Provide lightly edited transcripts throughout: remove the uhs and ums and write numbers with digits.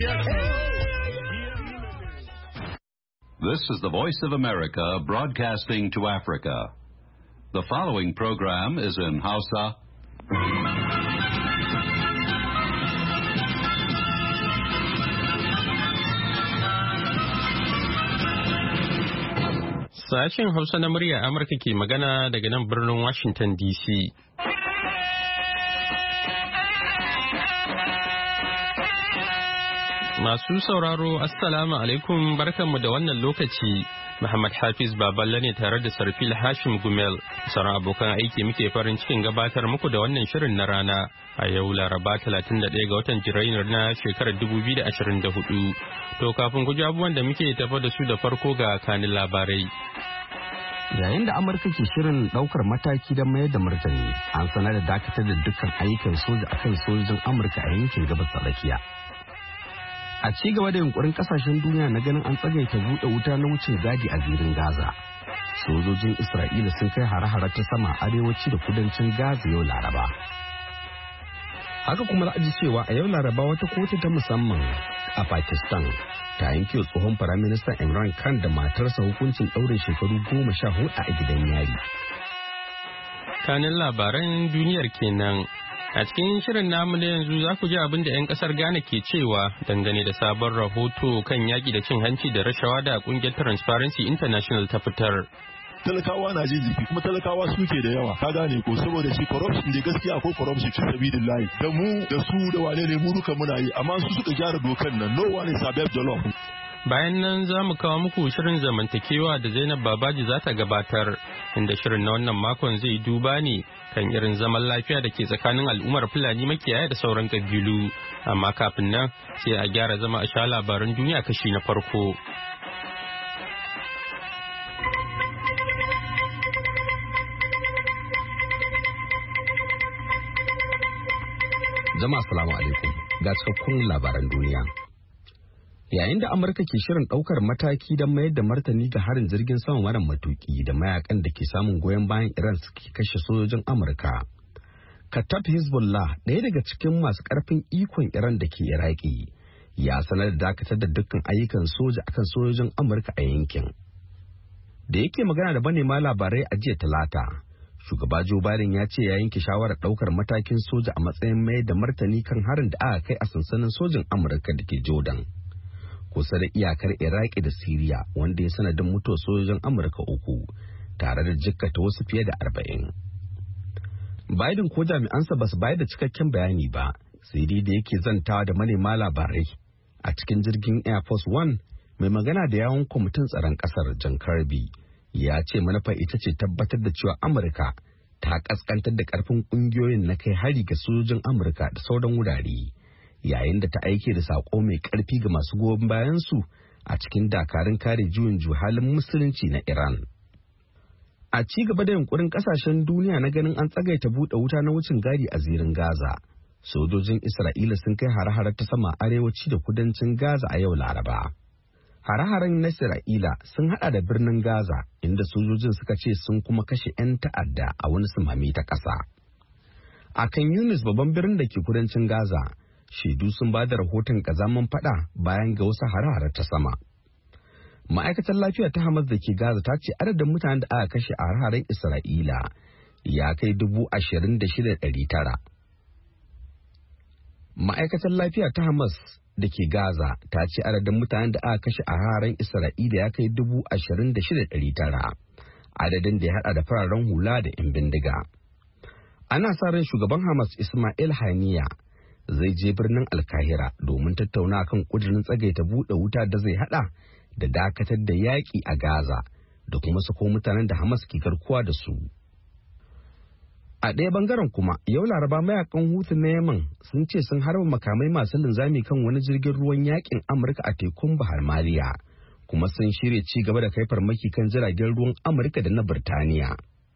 This is the Voice of America broadcasting to Africa. The following program is in Hausa. Sashen Hausa na murya Amurka ke magana daga nan birnin Washington DC. Masu sauraro, Assalamu alaikum, barkanmu da wannan lokaci. Muhammad Hafiz Baballe ne tare da Sarfil Hashim Gumel. Sauran abokan aiki muke farin cikin gabatar muku da wannan shirin na rana a yau Laraba 31 ga watan Janairu na shekarar 2024. To kafin ku ji abubuwan da muke tafa da su da farko ga kanin labarai. Yayin da Amurka ke shirin daukar mataki don mayar da martani, an sanar da dakatar da dukkan ayyukan soja akan sojojin Amurka a yankin gabas tsakiya. A ci gaba da yunkurin kasashen duniya na ganin an tsagaita buɗe wuta na wucin gadi a zirin Gaza. Sojojin Isra'ila sun kai hare-hare ta sama arewaci da kudancin Gaza yau Laraba. Haka kuma za a ji cewa a yau Laraba wata kotu ta musamman a Pakistan ta yanke tsohon Firaministan Imran Khan da matarsa hukuncin ɗaurin shekaru 14 a gidan yari. Kanin labaran duniyar kenan. A cikin shirin namu na yanzu za ku ji abin da 'yan kasar Ghana ke cewa dangane da sabon rahoto kan yaƙi da cin hanci da rashawa da ƙungiyar Transparency International ta fitar. Talakawa na jin jiki kuma talakawa suke da yawa ka gane ko saboda shi corruption da gaskiya akwai corruption fi sabilillahi da mu da su da wane ne mu duka muna yi amma su suka gyara dokan nan no one is above the law. Bayan nan za mu kawo muku shirin zamantakewa da Zainab Babaji za ta gabatar, inda shirin na wannan makon zai duba ne kan irin zaman lafiya da ke tsakanin al'ummar Fulani makiyaya da sauran kabilu. Amma kafin nan sai a gyara zama a sha labaran duniya kashi na farko. Jama'a assalamu alaikum, ga cikakkun labaran duniya. Yayin da Amurka ke shirin ɗaukar mataki don mayar da martani ga harin jirgin sama mara matuki da mayakan da ke samun goyon bayan Iran suke kashe sojojin Amurka. Kattab Hezbollah, ɗaya daga cikin masu ƙarfin ikon Iran da ke Iraki, ya sanar da dakatar da dukkan ayyukan soja akan sojojin Amurka a yankin. Da yake magana da manema labarai a jiya Talata, shugaba Joe Biden ya ce ya yanke shawarar ɗaukar matakin soja a matsayin mayar da martani kan harin da aka kai a sansanin sojin Amurka da ke Jordan, kusa da iyakar Iraki da Siriya, wanda ya sanadin mutuwar sojojin Amurka 3 tare da jikkata wasu fiye da 40. Biden ko jami'ansa ba su bayar da cikakken bayani ba, sai dai da yake zantawa da manema labarai a cikin jirgin Air Force One, mai magana da yawun kwamitin tsaron kasar John Kirby ya ce manufa ita ce tabbatar da cewa Amurka ta kaskantar da karfin kungiyoyin na kai hari ga sojojin Amurka da sauran wurare, yayin da ta aike da sako mai karfi ga masu goyon bayansu a cikin dakarun kare juyin juhalin musulunci na Iran. A ci gaba da yunkurin kasashen duniya na ganin an tsagaita buɗe wuta na wucin gadi a zirin Gaza, sojojin Isra'ila sun kai hare-hare ta sama arewaci da kudancin Gaza a yau Laraba. Hare-haren na Isra'ila sun hada da birnin Gaza, inda sojojin suka ce sun kuma kashe 'yan ta'adda a wani sumame ta ƙasa. A kan Yunus, babban birnin da ke kudancin Gaza, shaidu sun ba da rahoton kazaman fada bayan ga wasu hare-hare ta sama. Ma'aikatar lafiya ta Hamas da ke Gaza ta ce adadin mutanen da aka kashe a hare-haren Isra'ila ya kai 26,900. Ma'aikatar lafiya ta Hamas da ke Gaza ta ce adadin mutanen da aka kashe a hare-haren Isra'ila ya kai 26,900, adadin da ya hada da fararen hula da 'yan bindiga. Ana sa ran shugaban Hamas Ismail Haniya zai je birnin Alkahira domin tattauna kan kudirin tsagaita buɗe wuta da zai hada da dakatar da yaƙi a Gaza da kuma sako mutanen da Hamas ke garkuwa da su. A ɗaya bangaren kuma, yau Laraba mayakan Houthi na Yemen sun ce sun harba makamai masu linzami kan wani jirgin ruwan yaƙin Amurka a tekun Bahar Maliya, kuma sun shirya ci gaba da kai farmaki kan jiragen ruwan Amurka da na Birtaniya.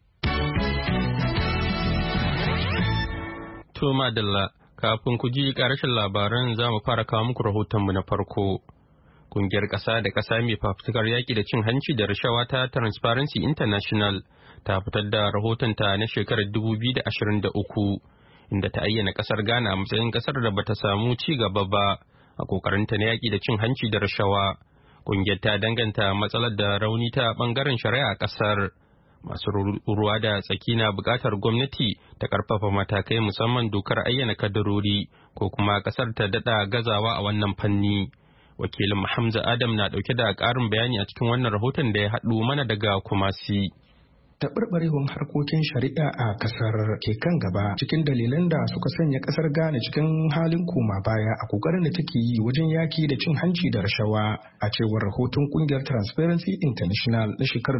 To madalla, kafin ku ji ƙarshen labaran za mu fara kawo muku rahotonmu na farko. Kungiyar ƙasa da ƙasa mai fafutukar yaƙi da cin hanci da rashawa ta Transparency International ta fitar da rahotonta na shekarar 2023, inda ta ayyana ƙasar Ghana a matsayin ƙasar da bata samu ci gaba ba a kokarinta na yaƙi da cin hanci da rashawa. Ƙungiyar ta danganta matsalar da rauni ta ɓangaren shari'a a ƙasar. Masu ruwa da tsaki na buƙatar gwamnati ta ƙarfafa matakai musamman dokar ayyana kadarori ko kuma ƙasar ta daɗa gazawa a wannan fanni. Wakilin Hamza Adam na ɗauke da ƙarin bayani a cikin wannan rahoton da ya haɗu mana daga Kumasi. Taɓarɓarewar harkokin shari'a a ƙasar ke kan gaba cikin dalilan da suka sanya ƙasar Ghana cikin halin koma baya a ƙoƙarin da take yi wajen yaki da cin hanci da rashawa a cewar rahoton ƙungiyar Transparency International na shekarar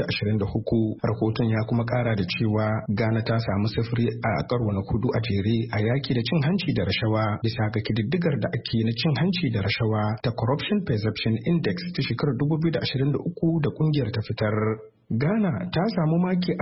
2023. Rahoton ya kuma ƙara da cewa Ghana ta samu sifiri a karo na 4 a jere a yaki da cin hanci da rashawa bisa ga kididdigar da ake na cin hanci da rashawa ta Corruption Perception Index ta shekarar 2023 da ƙungiyar ta fitar. Ghana ta samu maki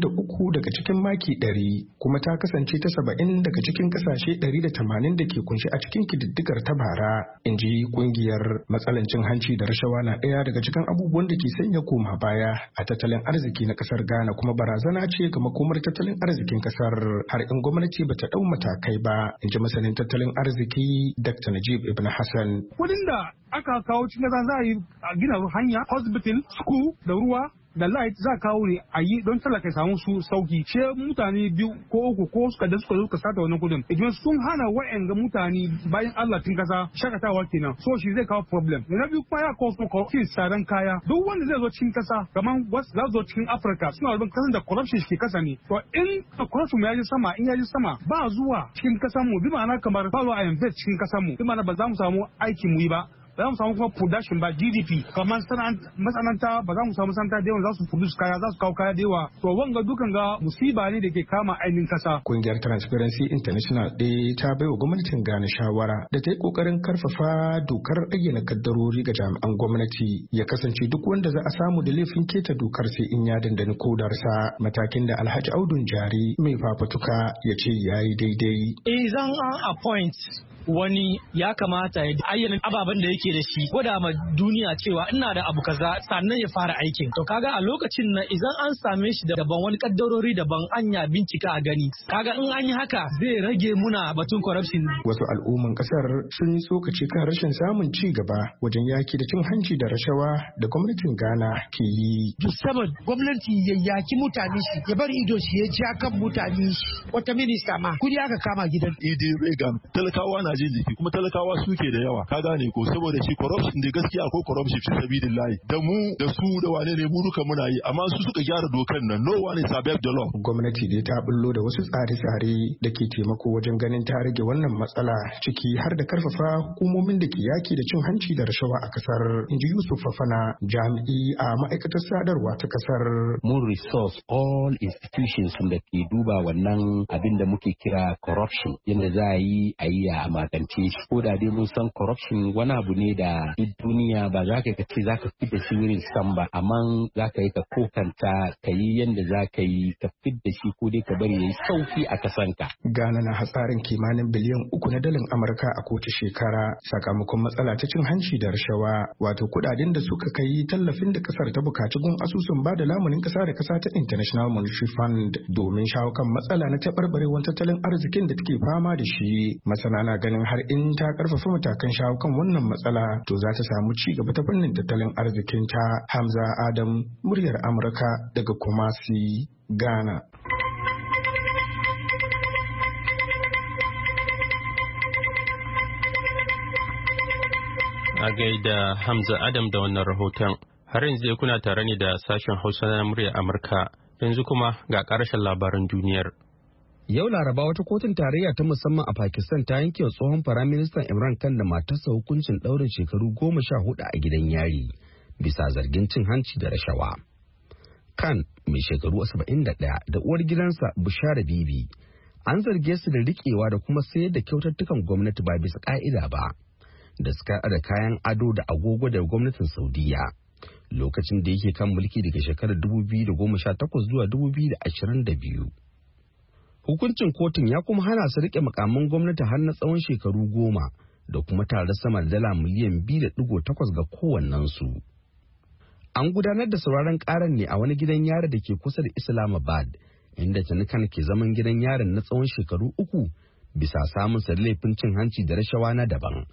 43 daga cikin maki 100 kuma ta kasance ta 70 daga cikin kasashe 180 da ke kunshi a cikin kididdigar ta bara, in ji kungiyar. Matsalan cin hanci da rashawa na ɗaya daga cikin abubuwan da ke sanya koma baya a tattalin arziki na kasar Ghana kuma barazana ce ga makomar tattalin arzikin kasar har in gwamnati bata ɗau matakai ba, in ji masanin tattalin arziki Dr. Najib Ibn Hassan. Kudin da aka kawo cikin za a yi gina hanya, hospital, school da ruwa da light za kawo ne a yi don talaka ya samu su sauki. Ce mutane biyu ko uku ko suka sata wannan kudin. Idan sun hana wa'anga mutane bayan Allah tun kasa shakatawa kenan. So shi zai kawo problem. Na biyu kuma ya kawo kuma kin tsadan kaya. Duk wanda zai zo cikin kasa kamar wasu za zo cikin Africa suna rubin kasan da corruption ke kasa ne. To in corruption ya ji sama ba zuwa cikin kasan mu bi ma'ana kamar ba zuwa a invest cikin kasan mu. Bi ma'ana ba za mu samu aikin mu yi ba. Ba za mu samu kuma production ba GDP kamar masana'anta ba za mu samu santa da yawa za su produce kaya za su kawo kaya da yawa to wanga dukan ga musiba ne da ke kama ainihin kasa. Kungiyar Transparency International ɗaya ta baiwa gwamnatin Ghana shawara da ta yi kokarin karfafa dokar ayyana kaddarori ga jami'an gwamnati ya kasance duk wanda za a samu da laifin keta dokar sai in ya dandani kodarsa, matakin da Alhaji Audun Jari mai fafatuka ya ce yayi daidai. Zan appoint wani ya kamata ya ayyana ababen da yake da shi gwada ma duniya cewa ina da abu kaza sannan ya fara aikin. To kaga a lokacin nan idan an same shi da daban wani kaddarori daban anya bincika a gani, kaga in an yi haka zai rage muna batun corruption. Wasu al'umman kasar sun yi tsokaci kan rashin samun ci gaba wajen yaki da cin hanci da rashawa da gwamnatin Ghana ke yi. Duk saboda gwamnati ya yaki mutane shi ya bari ido shi ya ja kan mutane shi. Wata minista ma kudi aka kama gidan. Idi Reagan talakawa na jin jiki kuma talakawa suke da yawa ka gane ko saboda shi corruption da gaskiya akwai corruption fi sabilillahi da mu da su da wane ne mu duka muna yi amma su suka gyara dokan nan no one is above the law. Gwamnati dai ta bullo da wasu tsare-tsare da ke taimako wajen ganin ta rage wannan matsala ciki har da karfafa hukumomin da ke yaki da cin hanci da rashawa a kasar, inji Yusuf Fafana jami'i a ma'aikatar sadarwa ta kasar. Mun resource all institutions da ke duba wannan abin da muke kira corruption yadda za a yi a magance shi, ko da dai mun san corruption wani abu ne da duk duniya ba za ka ce za ka fidda shi wurin san ba, amma za ka yi ka kokanta ka yi yadda za ka yi ka fidda shi ko dai ka bari ya yi sauki a kasanka. Ghana na hatsarin kimanin biliyan 3 na dalar Amurka a kowace shekara sakamakon matsala ta cin hanci da rashawa, wato kudaden da suka kai tallafin da kasar ta bukaci gun asusun ba da lamunin kasa da kasa ta International Monetary Fund domin shawo kan matsala na taɓarɓarewar tattalin arzikin da take fama da shi. Masana na ganin har in ta karfafa matakan shawo kan wannan matsala to za ta samu ci gaba ta fannin tattalin arzikin ta. Hamza Adam, muryar Amurka daga Kumasi, Ghana. A gaida Hamza Adam da wannan rahoton. Har yanzu kuna tare ne da sashen Hausa na muryar Amurka. Yanzu kuma ga ƙarshen labaran duniyar. Yau Laraba wata kotun tarayya ta musamman a Pakistan ta yanke wa tsohon Firaministan Imran Khan da matarsa hukuncin ɗaurin shekaru 14 a gidan yari bisa zargin cin hanci da rashawa. Khan mai shekaru 71 da uwar gidansa Bushara Bibi an zarge su da riƙewa da kuma sayar da kyautattukan gwamnati ba bisa ƙa'ida ba da suka da kayan ado da agogo da gwamnatin Saudiya lokacin da yake kan mulki daga shekarar 2018 zuwa 2022. Hukuncin kotun ya kuma hana su rike makaman gwamnati har na tsawon shekaru 10 da kuma tare sama da dala miliyan 2.8 ga kowannensu. An gudanar da sauraron karan ne a wani gidan yari da ke kusa da Islamabad, inda Tanikan ke zaman gidan yarin na tsawon shekaru 3 bisa samun sa laifin cin hanci da rashawa na daban,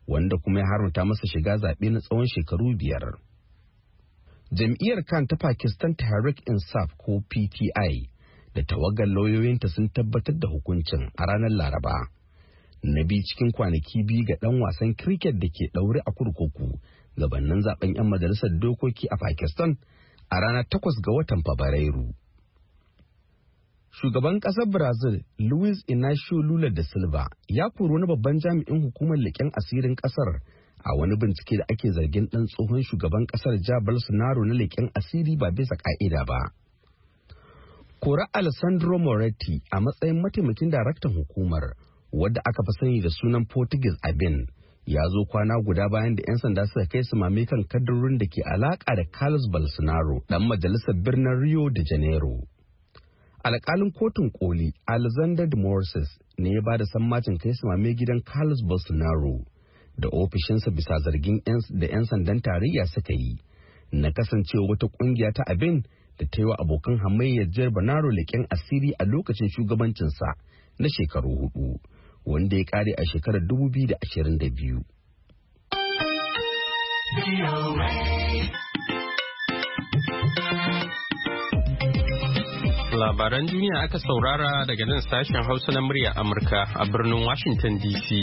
wanda kuma ya haramta masa shiga zaɓe na tsawon shekaru 5. Jam'iyyar Khan ta Pakistan Tehreek Insaf ko PTI da tawagar lauyoyinta sun tabbatar da hukuncin a ranar Laraba. Na biyu cikin kwanaki 2 ga ɗan wasan cricket da ke ɗaure a kurkuku gabanin zaben 'yan majalisar dokoki a Pakistan a ranar 8 ga watan Fabrairu. Shugaban ƙasar Brazil, Luiz Inacio Lula da Silva, ya kori wani babban jami'in hukumar leƙen asirin ƙasar a wani bincike da ake zargin ɗan tsohon shugaban ƙasar Jair Bolsonaro na leƙen asiri ba bisa ƙa'ida ba. Kora Alessandro Moretti a matsayin mataimakin daraktan hukumar, wadda aka fi sani da sunan Portuguese Abin, ya zo kwana guda bayan da 'yan sanda suka kai su mame kan kadarorin da ke alaƙa da Carlos Bolsonaro, ɗan majalisar birnin Rio de Janeiro. Alƙalin kotun koli Alexander de Moraes ne ya ba da sammacin kai su mame gidan Carlos Bolsonaro da ofishinsa bisa zargin da 'yan sandan tarayya suka yi na kasancewa wata ƙungiya ta Abin da ta yi wa abokan hamayyar Jair Bolsonaro leƙen asiri a lokacin shugabancinsa na shekaru 4, wanda ya ƙare a shekarar 2022. Labaran duniya aka saurara daga nan sashen Hausa na murya Amurka a birnin Washington DC.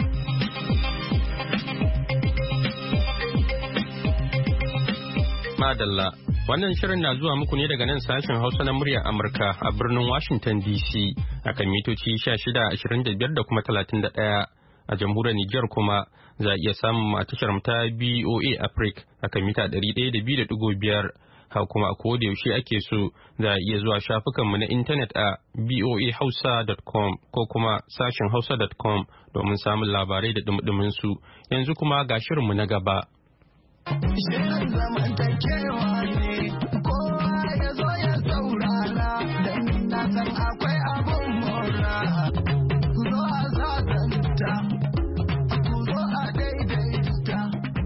Madalla, wannan shirin na zuwa muku ne daga nan sashen Hausa na murya Amurka a birnin Washington DC akan mitoci 1625 da kuma 31. A jamhuriyar Nijar kuma za a iya samun tashar ta BOA Africa akan mita 102.5. Haka kuma a koda yaushe ake so za a iya zuwa shafukanmu na intanet a boahausa.com ko kuma sashen hausa.com domin samun labarai da dumdumin su. Yanzu kuma ga shirinmu na gaba. Shirin zamantakewa ne, kowa ya zo ya saurara, don na san akwai abun mora. Ku zo a zazanta, ku zo a daidaita.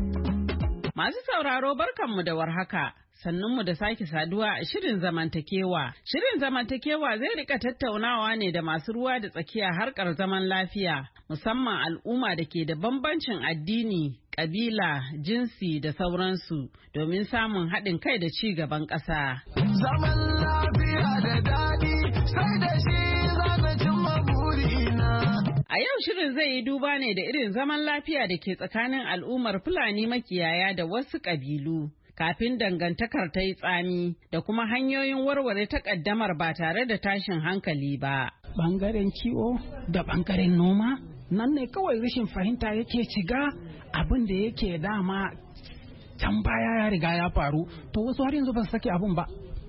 Masu sauraro barkanmu da warhaka. Sannunmu da sake saduwa a shirin zamantakewa. Shirin zamantakewa zai rika tattaunawa ne da masu ruwa da tsakiya harkar zaman lafiya, musamman al'umma da ke da bambancin addini, ƙabila, jinsi da sauransu, domin samun haɗin kai da ci gaban ƙasa. Zaman lafiya da daɗi, sai da shi zaka cimma burina. A yau shirin zai yi duba ne da irin zaman lafiya da ke tsakanin al'ummar Fulani makiyaya da wasu ƙabilu. Kafin dangantakar ta yi tsami da kuma hanyoyin warware takaddamar ba tare da tashin hankali ba. Bangaren kiwo da bangaren noma nan ne kawai rashin fahimta yake shiga, abin da yake dama can baya ya riga ya faru, to wasu har yanzu ba su sake abun ba.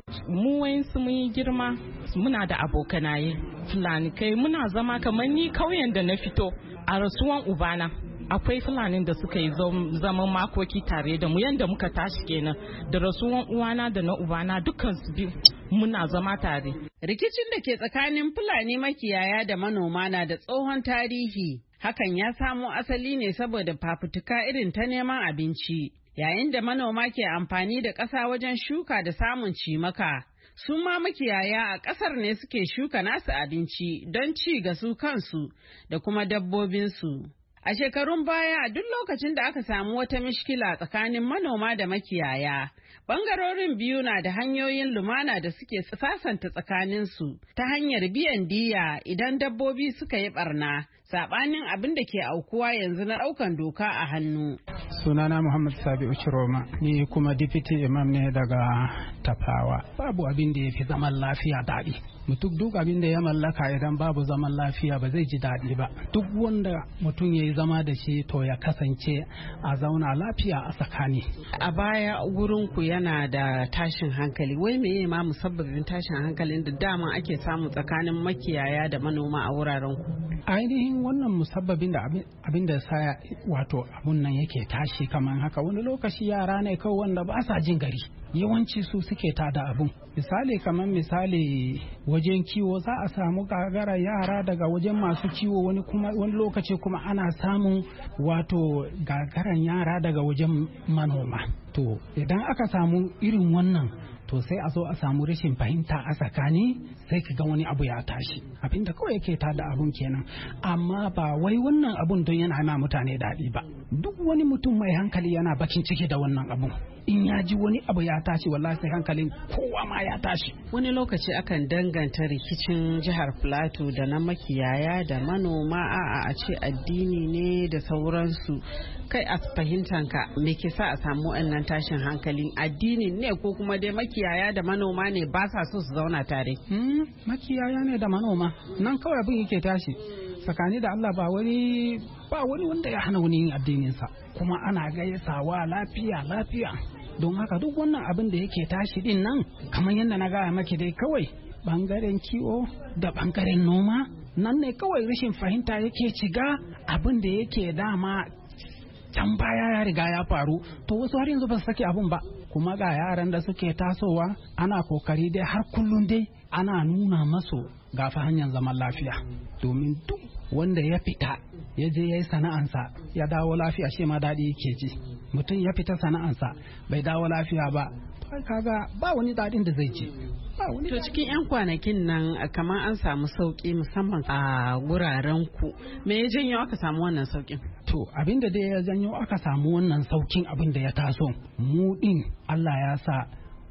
Mu wayansu mun yi girma, muna da abokanaye Fulani, kai muna zama kamar ni kauyen da na fito a rasuwan ubana. Akwai Fulanin da suka yi zaman makoki tare da mu, yanda muka tashi kenan, da rasuwan uwana da na ubana dukkan su biyu muna zama tare. Rikicin da ke tsakanin Fulani makiyaya da manoma na da tsohon tarihi. Hakan ya samo asali ne saboda fafutuka irin ta neman abinci, yayin da manoma ke amfani da ƙasa wajen shuka da samun cimaka. Su ma makiyaya a ƙasar ne suke shuka nasu abinci don ci ga su kansu da kuma dabbobinsu. A shekarun baya, duk lokacin da aka samu wata mishkila tsakanin manoma da makiyaya, bangarorin biyu na da hanyoyin lumana da suke sasanta tsakaninsu ta hanyar biyan diya idan dabbobi suka yi barna, saɓanin abin da ke aukuwa yanzu na ɗaukan doka a hannu. Sunana Muhammad Sabi'u Chiroma, ni kuma Deputy Imam ne daga Tafawa. Babu abin da ya fi zaman lafiya daɗi. Mutum duk abin da ya mallaka idan babu zaman lafiya ba zai ji daɗi ba. Duk wanda mutum ya yi zama da shi to ya kasance a zauna lafiya a tsakani. A baya wurinku yana da tashin hankali. Wai meye ma musabbabin tashin hankalin da dama ake samu tsakanin makiyaya da manoma a wuraren ku? Ainihin wannan musabbabin da abin da sa wato abun nan yake tashi kamar haka, wani lokaci yara ne kawai wanda ba sa jin gari, yawanci su suke tada abun. Misali wajen kiwo za a samu gagara yara daga wajen masu kiwo, wani lokaci kuma ana samun wato gagaran yara daga wajen manoma. To idan aka samu irin wannan, to sai a zo a samu rashin fahimta a tsakani, sai ka ga wani abu ya tashi. Abinda kawai yake tada abun kenan, amma ba wai wannan abun don yana ma mutane daɗi ba. duk wani mutum mai hankali yana bakin ciki da wannan abun. In ya ji wani abu ya tashi wallahi sai hankalin kowa ma ya tashi. Wani lokaci akan danganta rikicin jihar Plateau da na makiyaya da manoma a ce addini ne da sauransu. Kai a fahimtanka me ke sa a samu wannan tashin hankalin, addini ne ko kuma dai makiyaya da manoma ne ba sa so su zauna tare? Makiyaya ne da manoma nan kawai abin yake tashi. Tsakani da Allah ba wani wanda ya hana wani yin addininsa, kuma ana gaisawa lafiya. Don haka duk wannan abin da yake tashi din nan kamar yadda na gaya maki dai kawai bangaren kiwo da bangaren noma nan ne kawai rashin fahimta yake shiga abin da yake dama can baya ya riga ya faru, to wasu har yanzu ba su sake abun ba. Kuma ga yaran da suke tasowa ana kokari dai har kullum dai ana nuna masu gafa hanyar zaman lafiya, domin duk wanda ya fita ya je ya yi sana'ansa ya dawo lafiya shi ma daɗi yake ji. Mutum ya fita sana'ansa bai dawo lafiya ba, kaga ba wani daɗin da zai ji. To cikin 'yan kwanakin nan kamar an samu sauƙi musamman a wuraren ku, me ya janyo aka samu wannan sauƙin? To abinda da ya janyo aka samu wannan sauƙin abin da ya taso mu din Allah ya sa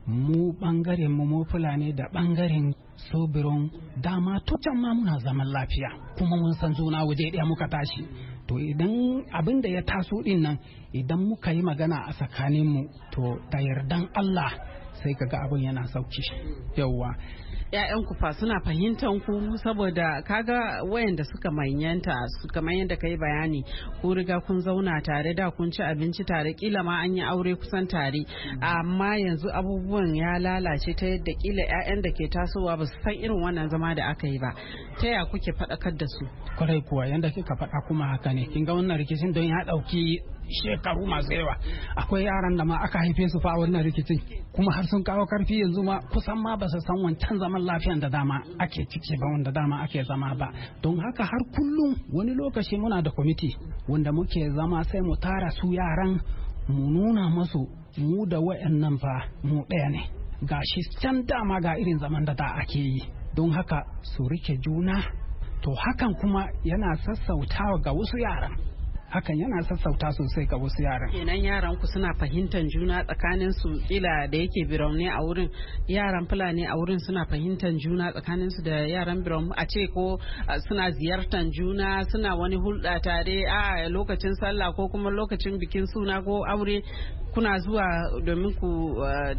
mu bangaren mu Fulani da bangaren Sobiron dama to can ma muna zaman lafiya kuma mun san juna waje ɗaya muka tashi. To idan abin da ya taso din nan idan muka yi magana a tsakaninmu to da yardan Allah sai kaga abin yana sauki. Yawwa ‘ya'yan ku fa suna fahimtar ku, saboda kaga wayanda suka manyanta kamar yadda kai bayani, ku riga kun zauna tare da kun ci abinci tare, kila ma an yi aure kusan tare, amma yanzu abubuwan ya lalace ta yadda kila ‘ya'yan da ke tasowa ba su san irin wannan zama da aka yi ba. Ta ya kuke faɗakar da su? Kwarai kuwa yadda kika faɗa kuma haka ne, kin ga wannan rikicin don ya ɗauki shekaru masu yawa. Akwai yaran da ma aka haife su fa wannan rikicin kuma har sun kawo karfi yanzu ma kusan ma ba su san wancan zaman lafiyan da dama ake ciki ba, wanda dama ake zama ba. Don haka har kullum wani lokaci muna da kwamiti wanda muke zama sai mu tara su yaran mu nuna masu mu da wayannan fa mu ɗaya ne, gashi can dama ga irin zaman da ake yi. Don haka su rike juna, to hakan kuma yana sassautawa ga wasu yaran. Hakan yana sassauta sosai ga wasu yaran. Kenan yaran ku suna fahimtar juna tsakanin su, kila da yake Birom ne a wurin, yaran Fulani a wurin suna fahimtar juna tsakanin su da yaran Birom, a ce ko suna ziyartar juna, suna wani hulɗa tare a lokacin sallah ko kuma lokacin bikin suna ko aure, kuna zuwa domin ku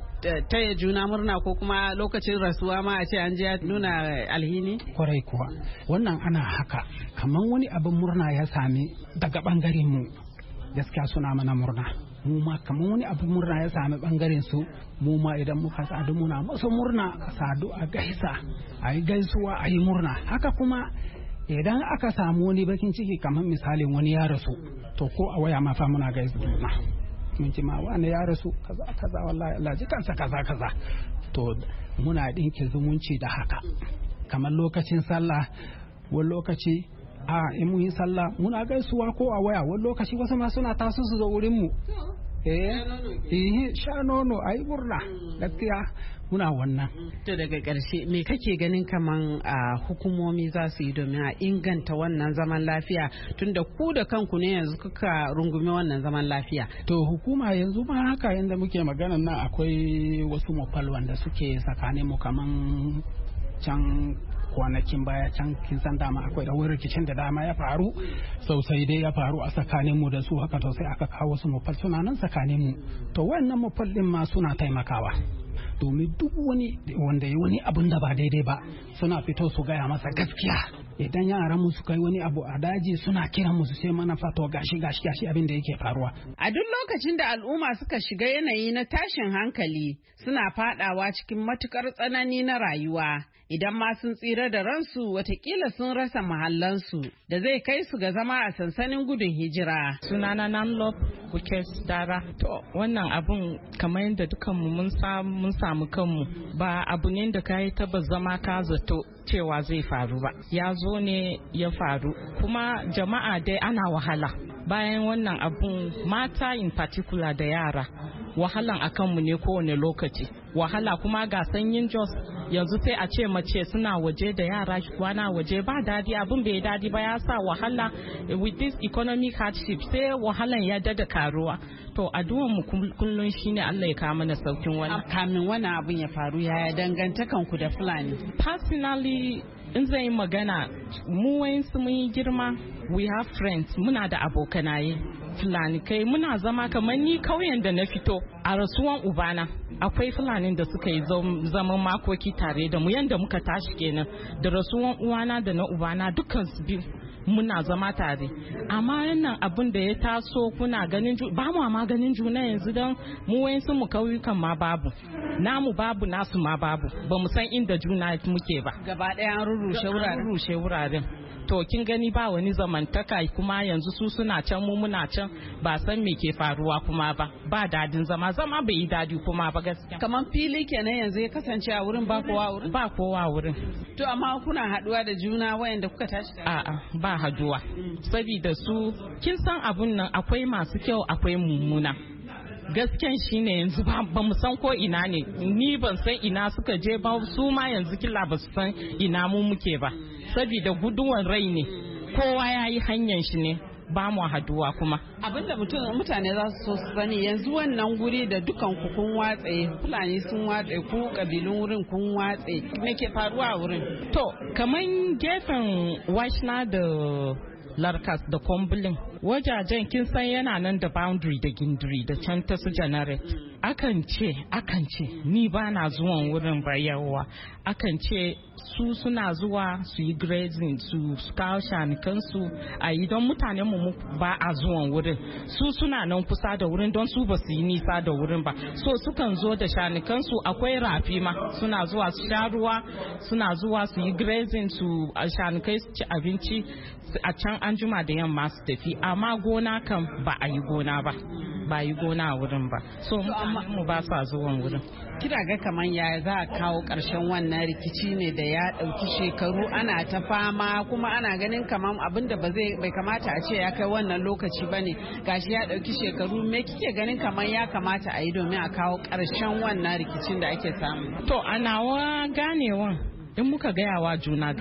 taya juna murna, ko kuma lokacin rasuwa ma a ce an je nuna alhini? Kwarai kuwa wannan ana haka, kamar wani abin murna ya sami daga bangaren mu gaskiya suna mana murna. Mu ma kamar wani abin murna ya sami bangaren su, mu ma idan muka sadu muna masu murna, a sadu a gaisa, a yi gaisuwa, a yi murna. Haka kuma idan aka samu wani bakin ciki kamar misalin wani ya rasu, to ko a waya ma fa muna gaisa juna. Mun ji ma wani ya rasu kaza wallahi Allah ji kansa kaza. To muna dinke zumunci da haka. Kamar lokacin sallah, wani lokaci in mun yi sallah muna gaisuwa ko a waya, wani lokaci wasu ma suna taso su zo wurin mu sha nono ayi murna, gaskiya muna wannan. To daga ƙarshe me kake ganin kaman hukumomi za su yi domin a inganta wannan zaman lafiya, tunda ku da kanku ne yanzu kuka rungumi wannan zaman lafiya? To hukuma yanzu ma haka yanda muke magana nan akwai wasu mafal wanda suke tsakanin mu kaman can kwanakin baya can kin san dama akwai da wani rikicin da dama ya faru sosai dai ya faru a tsakanin mu da su, haka to sai aka kawo su mafal suna nan tsakanin mu. To wannan mafal din ma suna taimakawa domin duk wani wanda ya wani abun da ba daidai ba suna fito su gaya masa gaskiya. Idan yaran mu suka yi wani abu a daji suna kiran mu su ce mana fato gashi abin da yake faruwa. A duk lokacin da al'umma suka shiga yanayi na tashin hankali suna fadawa cikin matukar tsanani na rayuwa. Idan ma sun tsira da ransu watakila sun rasa mahallansu da zai kai su ga zama a sansanin gudun hijira. Sunana Nanlop Bukes Dara. To wannan abun kamar yadda dukanmu mun samu kanmu, ba abu ne da ka yi taba zama ka zato cewa zai faru ba. Ya zo ne ya faru, kuma jama'a dai ana wahala. Bayan wannan abun mata in particular da yara wahalan akanmu ne kowane lokaci. Wahala kuma ga sanyin Jos yanzu sai a ce mace suna waje da yara kwana waje ba dadi, abin bai dadi ba, ya sa wahala with this economic hardship, sai wahalan ya dada karuwa. To addu'an mu kullun shine Allah ya kawo mana saukin wannan. Kamin wannan abin ya faru, yaya dangantakan ku da Fulani? Personally, in zai yi magana, mu wayansu mun yi girma, we have friends, muna da abokanaye Fulani, kai muna zama kamar ni kauyen da na fito a rasuwan ubana. Akwai Fulanin da suka yi zaman makoki tare da mu, yanda muka tashi kenan, da rasuwan uwana da na ubana dukkan su biyu muna zama tare. Amma wannan abin da ya taso, kuna ganin ba mu ma ganin juna yanzu, don mu wayansu mu kauyukan ma babu, namu babu, nasu ma babu, ba mu san inda juna muke ba, gaba ɗaya an rurrushe wuraren. To kin gani ba wani zamantaka, kuma yanzu su suna can mu muna can, ba san me ke faruwa kuma ba dadin zama bai yi dadi kuma ba gaskiya. Kaman fili kenan yanzu ya kasance a wurin, ba kowa wurin. To amma kuna haduwa da juna wayanda kuka tashi tare? A'a, ba haduwa, saboda su kin san abun nan, akwai masu kyau akwai mummuna. Gasken shine yanzu ba mu san ko ina ne, ni ban san ina suka je ba, su ma yanzu kila ba su san ina mu muke ba, saboda guduwan rai ne, kowa ya yi hanyar shi ne, ba mu haduwa kuma. Abinda mutane za su so su sani, yanzu wannan guri da dukan ku kun watse, Fulani sun watse, ku kabilun wurin kun watse, me ke faruwa a wurin? To kaman gefen Washna da Larkas da Kombulin wajajen kin san yana nan da boundary da gindiri da can ta su Janaret. Akan ce ni ba na zuwan wurin bayarwa, akan ce su suna zuwa su yi grazing, su kawo shanikansu a yi, don mutanen mu ba a zuwan wurin, su suna nan kusa da wurin don su ba su yi nisa da wurin ba, so sukan zo da shanikansu, akwai rafi ma suna zuwa su sha ruwa, suna zuwa su yi grazing, su shanikai su ci abinci a can an juma da yamma su tafi. Amma gona kan ba a yi gona ba yi gona a wurin ba, so mu ba sa zuwan wurin. Kira ga kaman ya za a kawo ƙarshen wannan rikici ne da ya ɗauki shekaru ana ta fama, kuma ana ganin kaman abin da bai kamata a ce ya kai wannan lokaci ba ne, gashi ya ɗauki shekaru. Me kike ganin kaman ya kamata a yi domin a kawo ƙarshen wannan rikicin da ake samu? To a nawa ganewan, in muka gaya wa juna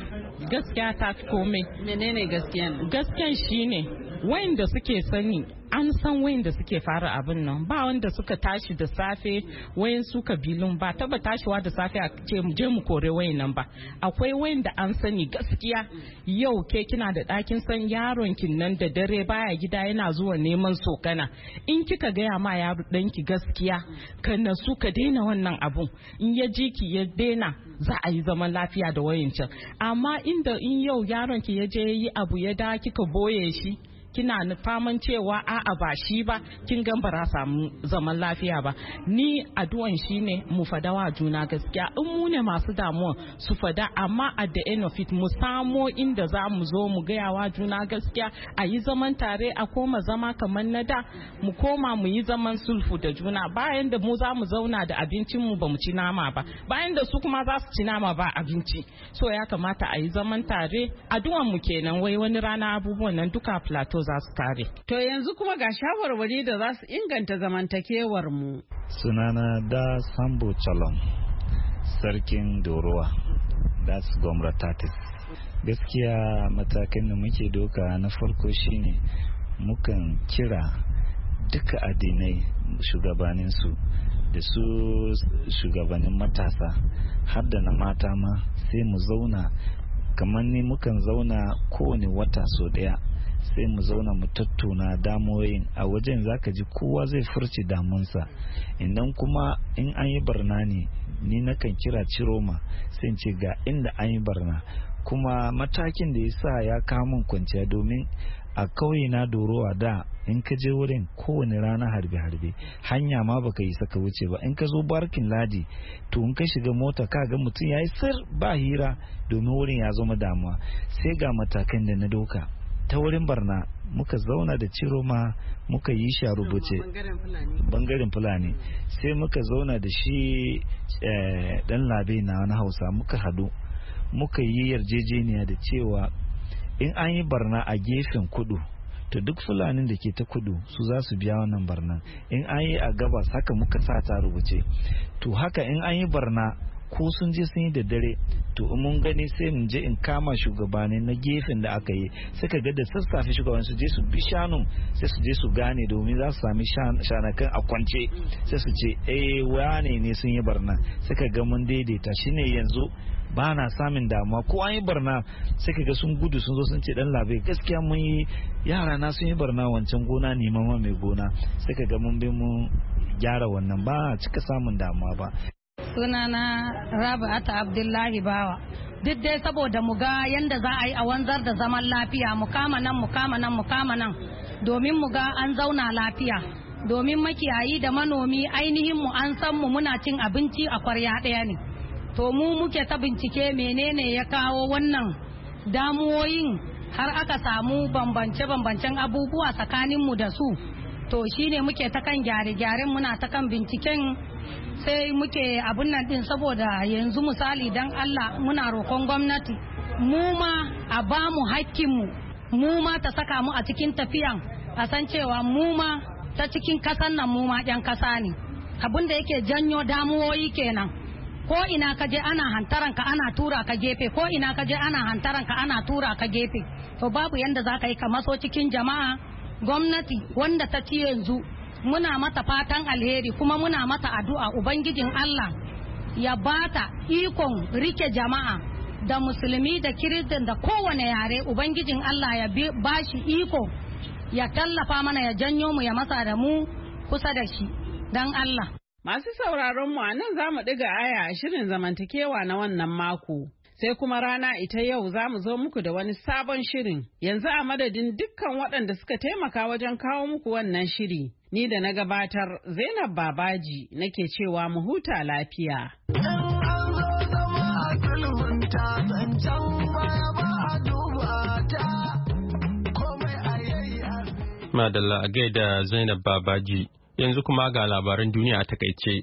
gaskiya ta fi komai. Menene gaskiyan? Gaskiyan shine wayanda suke sani, an san wayanda suke fara abin nan, ba wanda suka tashi da safe, wayan su kabilun ba taba tashiwa da safe a ce je mu kore wayan nan ba. Akwai wayanda an sani gaskiya, yau ke kina da ɗakin san yaron kin nan da dare baya gida yana zuwa neman sokana, in kika gaya ma yaro ɗanki gaskiya ka nasu ka daina wannan abun, in ya ji ki ya daina, za a yi zaman lafiya da wayancan. Amma in yau yaron ki ya je yi abu ya da kika boye shi, kina faman cewa a'a ba shi ba, kin gan bara samu zaman lafiya ba. Ni addu'an shine mu fada wa juna gaskiya, in mu ne masu damuwa su fada, amma at the end of it mu samo inda za mu zo mu gaya wa juna gaskiya, a yi zaman tare, a koma zama kamar na da, mu koma mu yi zaman sulhu da juna. Bayan da mu za mu zauna da abincin mu ba mu ci nama ba, bayan da su kuma za su ci nama ba abinci, so ya kamata a yi zaman tare. Addu'an mu kenan, wai wani rana abubuwan nan duka plateau za su kare. To yanzu kuma ga shawarwari da za su inganta zamantakewar mu. Sunana da Sambo Chalom, sarkin Dorowa, that's Gomra Tatis. Gaskiya matakan da muke doka na farko shine mukan kira duka addinai shugabaninsu da su shugabannin matasa har da na mata ma, sai mu zauna, kamar ni mukan zauna kowane wata so daya, sai mu zauna mu tattauna damoyin a wajen. Zaka ji kowa zai furci damunsa, idan kuma in an yi barna ne, ni nakan kira Ciroma sai ce ga inda an yi barna, kuma matakin da ya sa ya kamun kwanciya, domin a kauye na Dorowa da in ka je wurin kowane rana harbe-harbe, hanya ma baka yi saka wuce ba. In ka zo barkin ladi, to in ka shiga mota ka ga mutum ya yi sir ba hira, domin wurin ya zama damuwa. Sai ga matakan da na doka ta wurin barna, muka zauna da Ciroma muka yi shi a rubuce, bangaren Fulani, sai muka zauna da shi dan labe na wani Hausa, muka hadu muka yi yarjejeniya da cewa in an yi barna a gefen kudu, to duk Fulanin da ke ta kudu su za su biya wannan barna. In an yi a gabas, haka muka sa ta rubuce. To haka in an yi barna ko sun je sun yi da dare to mun gani sai mun je in kama shugabanni na gefen da aka yi suka ga da sassafe shugaban su je su bi shanun sai su je su gane domin za su sami shanakan a kwance sai su ce wane ne sun yi barna suka ga mun daidaita shine yanzu ba na samun damuwa ko an yi barna sai ka ga sun gudu sun zo sun ce dan labe gaskiya mun yi yara na sun yi barna wancan gona ne mama mai gona sai ka ga mun bi mun gyara wannan ba cika samun damuwa ba. Sunana Rabi'atu Abdullahi Bawa. Duk dai saboda mu ga yanda za a yi a wanzar da zaman lafiya mu kama nan domin mu ga an zauna lafiya. Domin makiyayi da manomi ainihin mu an san mu muna cin abinci a kwarya ɗaya ne. To mu muke ta bincike menene ya kawo wannan damuwoyin har aka samu bambance-bambancen abubuwa tsakaninmu da su. To shine muke ta kan gyare-gyaren muna ta kan binciken sai muke abun nan din saboda yanzu misali dan Allah muna roƙon gwamnati mu ma a ba mu hakkinmu mu ma ta saka mu a cikin tafiyan a san cewa mu ma ta cikin kasan nan mu ma ƴan kasa ne abin da yake janyo damuwoyi kenan ko ina ka je ana hantaran ka ana tura ka gefe ko ina ka je ana hantaran ka ana tura ka gefe to babu yanda za ka yi ka maso cikin jama'a gwamnati wanda ta ci yanzu muna mata fatan alheri kuma muna mata addu'a ubangijin Allah ya bata ikon rike jama'a da musulmi da kiristan da kowane yare ubangijin Allah ya bashi iko ya tallafa mana ya janyo mu ya masa da mu kusa da shi dan Allah. Masu sauraron mu a nan za mu ɗiga aya a shirin zamantakewa na wannan mako. Sai kuma rana ita yau za mu zo muku da wani sabon shirin. Yanzu a madadin dukkan waɗanda suka taimaka wajen kawo muku wannan shiri. Ni da na gabatar Zainab Babaji nake cewa mu huta lafiya. Madalla a gaida Zainab Babaji. Yanzu kuma ga labaran duniya a takaice.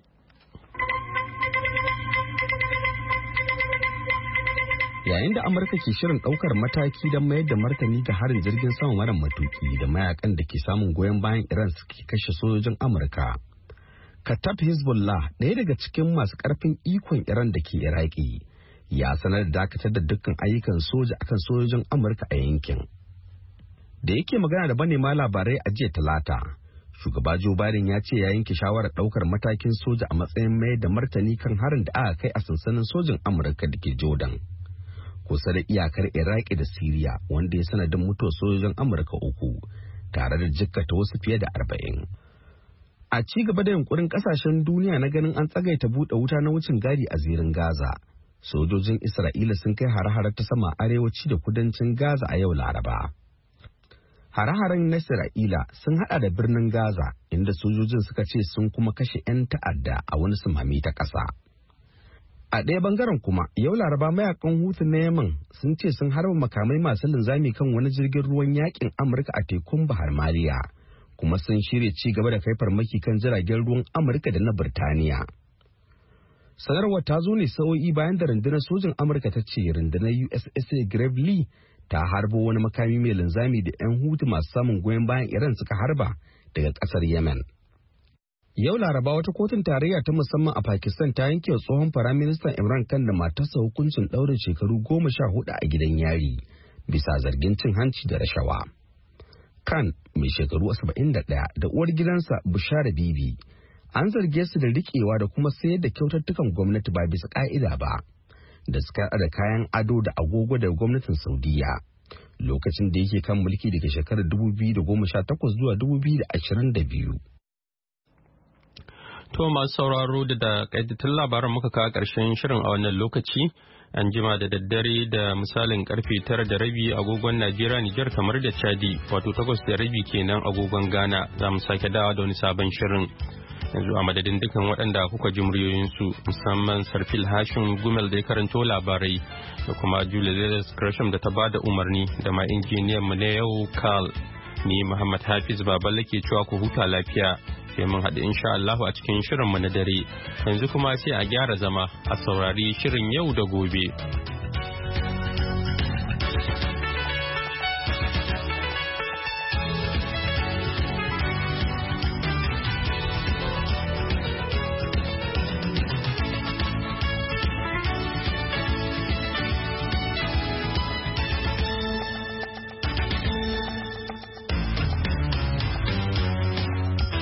Yayin da Amurka ke shirin ɗaukar mataki don mayar da martani ga harin jirgin sama mara matuki da mayakan da ke samun goyon bayan Iran suke kashe sojojin Amurka. Kattab Hezbollah, ɗaya daga cikin masu ƙarfin ikon Iran da ke Iraki, ya sanar da dakatar da dukkan ayyukan soja akan sojojin Amurka a yankin. Da yake magana da manema labarai a jiya Talata, shugaba Joe Biden ya ce ya yanke shawarar ɗaukar matakin soja a matsayin mayar da martani kan harin da aka kai a sansanin sojin Amurka da ke Jordan, kusa da iyakar Iraki da Siriya, wanda ya sanadin mutuwar sojojin Amurka 3 tare da jikkata wasu fiye da 40. A ci gaba da yunkurin kasashen duniya na ganin an tsagaita buɗe wuta na wucin gadi a zirin Gaza, sojojin Isra'ila sun kai hare-hare ta sama arewaci da kudancin Gaza a yau Laraba. Hare-haren na Isra'ila sun hada da birnin Gaza, inda sojojin suka ce sun kuma kashe 'yan ta'adda a wani sumami ta ƙasa. A ɗaya bangaren kuma, yau Laraba mayakan Hutu na Yemen sun ce sun harba makamai masu linzami kan wani jirgin ruwan yakin Amurka a tekun Bahar Maliya, kuma sun shirya ci gaba da kai farmaki kan jiragen ruwan Amurka da na Birtaniya. Sanarwar ta zo ne sa'o'i bayan da rundunar sojin Amurka ta ce rundunar USS Gravely ta harbo wani makami mai linzami da 'yan Hutu masu samun goyon bayan Iran suka harba daga ƙasar Yemen. Yau Laraba wata kotun tarayya ta musamman a Pakistan ta yanke wa tsohon Firaministan Imran Khan da matarsa hukuncin ɗaurin shekaru 14 a gidan yari bisa zargin cin hanci da rashawa. Khan, mai shekaru 71, da uwar gidansa Bushara Bibi, an zarge su da riƙewa da kuma sayar da kyautattukan gwamnati ba bisa ƙa'ida ba, da suka da kayan ado da agogo daga gwamnatin Saudiya, lokacin da yake kan mulki daga shekarar 2018 zuwa 2022. To masu sauraro da ƙaitattun labaran muka kawo ƙarshen shirin a wannan lokaci. An jima da daddare da misalin karfe 9:30 agogon Najeriya, Nijar kamar da Chadi, wato 8:30 kenan agogon Ghana. Za mu sake dawa da wani sabon shirin. Yanzu a madadin dukan waɗanda kuka ji muryoyinsu, musamman Sarfil Hashim Gumel da ya karanto labarai, da kuma Julia Gresham da ta ba da umarni, da ma injiniyan mu na yau Carl. Ni Muhammad Hafiz Baballe ke cewa ku huta lafiya. Sai mun haɗu insha Allahu a cikin shirinmu na dare. Yanzu kuma sai a gyara zama a saurari shirin yau da gobe.